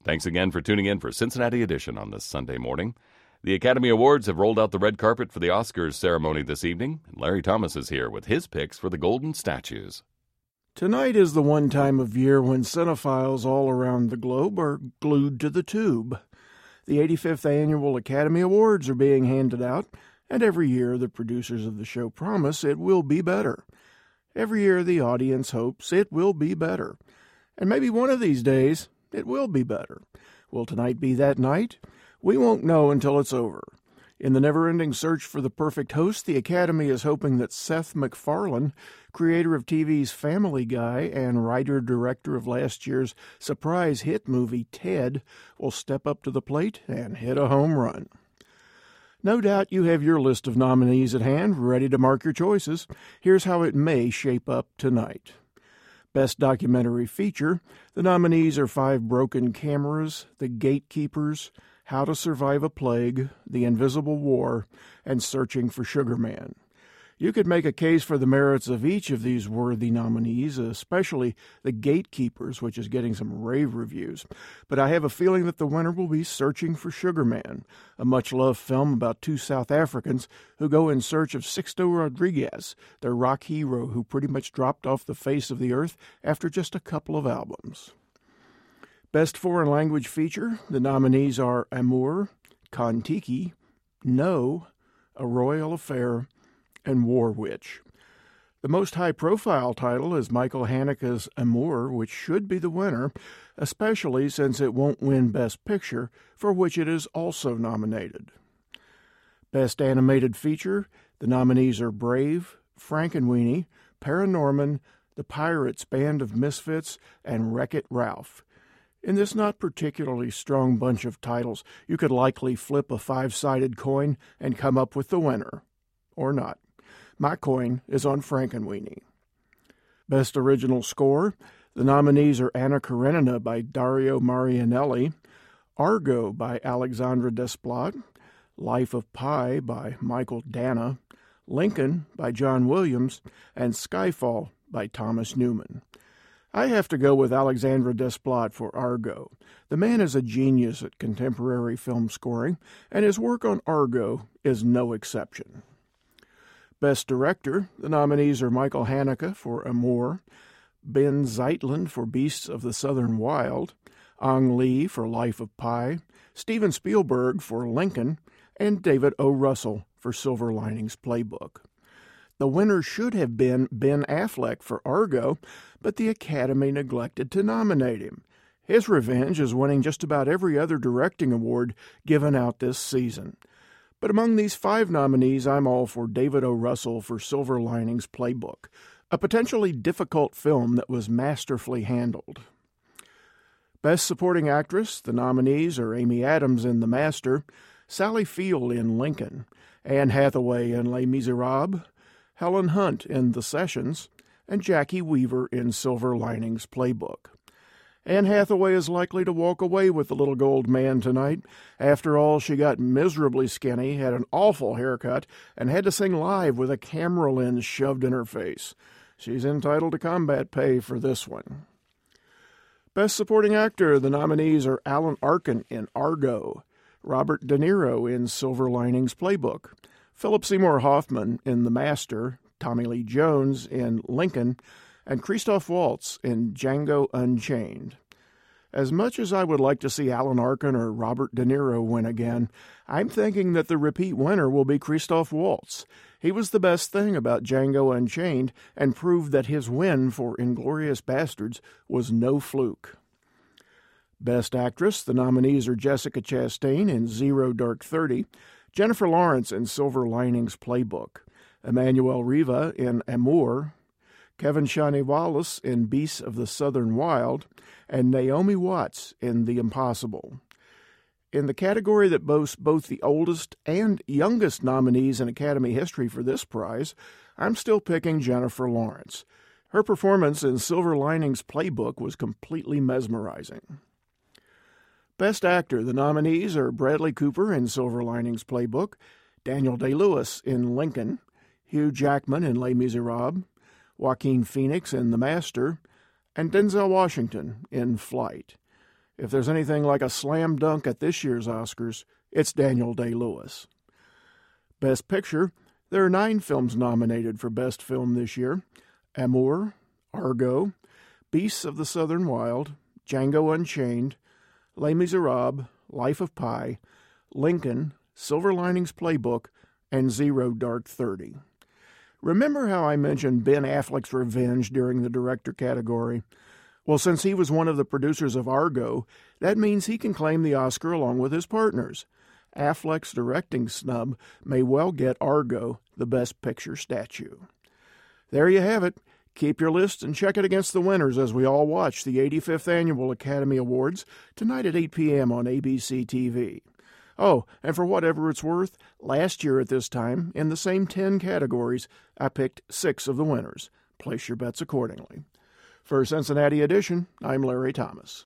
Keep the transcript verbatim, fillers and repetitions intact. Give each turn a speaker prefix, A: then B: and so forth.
A: Thanks again for tuning in for Cincinnati Edition on this Sunday morning. The Academy Awards have rolled out the red carpet for the Oscars ceremony this evening, and Larry Thomas is here with his picks for the Golden Statues.
B: Tonight is the one time of year when cinephiles all around the globe are glued to the tube. The eighty-fifth Annual Academy Awards are being handed out, and every year the producers of the show promise it will be better. Every year the audience hopes it will be better. And maybe one of these days it will be better. Will tonight be that night? We won't know until it's over. In the never-ending search for the perfect host, the Academy is hoping that Seth MacFarlane, creator of T V's Family Guy and writer-director of last year's surprise hit movie Ted, will step up to the plate and hit a home run. No doubt you have your list of nominees at hand, ready to mark your choices. Here's how it may shape up tonight. Best Documentary Feature, the nominees are Five Broken Cameras, The Gatekeepers, How to Survive a Plague, The Invisible War, and Searching for Sugar Man. You could make a case for the merits of each of these worthy nominees, especially The Gatekeepers, which is getting some rave reviews. But I have a feeling that the winner will be Searching for Sugar Man, a much-loved film about two South Africans who go in search of Sixto Rodriguez, their rock hero who pretty much dropped off the face of the earth after just a couple of albums. Best Foreign Language Feature, the nominees are Amour, Kon-Tiki, No, A Royal Affair, and War Witch. The most high-profile title is Michael Haneke's Amour, which should be the winner, especially since it won't win Best Picture, for which it is also nominated. Best Animated Feature, the nominees are Brave, Frankenweenie, Paranorman, The Pirates Band of Misfits, and Wreck-It Ralph. In this not particularly strong bunch of titles, you could likely flip a five-sided coin and come up with the winner. Or not. My coin is on Frankenweenie. Best Original Score, the nominees are Anna Karenina by Dario Marianelli, Argo by Alexandre Desplat, Life of Pi by Michael Dana, Lincoln by John Williams, and Skyfall by Thomas Newman. I have to go with Alexandre Desplat for Argo. The man is a genius at contemporary film scoring, and his work on Argo is no exception. Best Director, the nominees are Michael Haneke for Amour, Ben Zeitlin for Beasts of the Southern Wild, Ang Lee for Life of Pi, Steven Spielberg for Lincoln, and David O. Russell for Silver Linings Playbook. The winner should have been Ben Affleck for Argo, but the Academy neglected to nominate him. His revenge is winning just about every other directing award given out this season. But among these five nominees, I'm all for David O. Russell for Silver Linings Playbook, a potentially difficult film that was masterfully handled. Best Supporting Actress, the nominees are Amy Adams in The Master, Sally Field in Lincoln, Anne Hathaway in Les Miserables, Helen Hunt in The Sessions, and Jackie Weaver in Silver Linings Playbook. Anne Hathaway is likely to walk away with the little gold man tonight. After all, she got miserably skinny, had an awful haircut, and had to sing live with a camera lens shoved in her face. She's entitled to combat pay for this one. Best Supporting Actor, the nominees are Alan Arkin in Argo, Robert De Niro in Silver Linings Playbook, Philip Seymour Hoffman in The Master, Tommy Lee Jones in Lincoln, and Christoph Waltz in Django Unchained. As much as I would like to see Alan Arkin or Robert De Niro win again, I'm thinking that the repeat winner will be Christoph Waltz. He was the best thing about Django Unchained and proved that his win for Inglourious Basterds was no fluke. Best Actress, the nominees are Jessica Chastain in Zero Dark Thirty, Jennifer Lawrence in Silver Linings Playbook, Emmanuel Riva in Amour, Kevin Shani Wallace in Beasts of the Southern Wild, and Naomi Watts in The Impossible. In the category that boasts both the oldest and youngest nominees in Academy history for this prize, I'm still picking Jennifer Lawrence. Her performance in Silver Linings Playbook was completely mesmerizing. Best Actor, the nominees are Bradley Cooper in Silver Linings Playbook, Daniel Day-Lewis in Lincoln, Hugh Jackman in Les Miserables, Joaquin Phoenix in The Master, and Denzel Washington in Flight. If there's anything like a slam dunk at this year's Oscars, it's Daniel Day-Lewis. Best Picture, there are nine films nominated for Best Film this year: Amour, Argo, Beasts of the Southern Wild, Django Unchained, Les Miserables, Life of Pi, Lincoln, Silver Linings Playbook, and Zero Dark Thirty. Remember how I mentioned Ben Affleck's Revenge during the director category? Well, since he was one of the producers of Argo, that means he can claim the Oscar along with his partners. Affleck's directing snub may well get Argo the Best Picture statue. There you have it. Keep your list and check it against the winners as we all watch the eighty-fifth Annual Academy Awards tonight at eight p.m. on A B C T V. Oh, and for whatever it's worth, last year at this time, in the same ten categories, I picked six of the winners. Place your bets accordingly. For Cincinnati Edition, I'm Larry Thomas.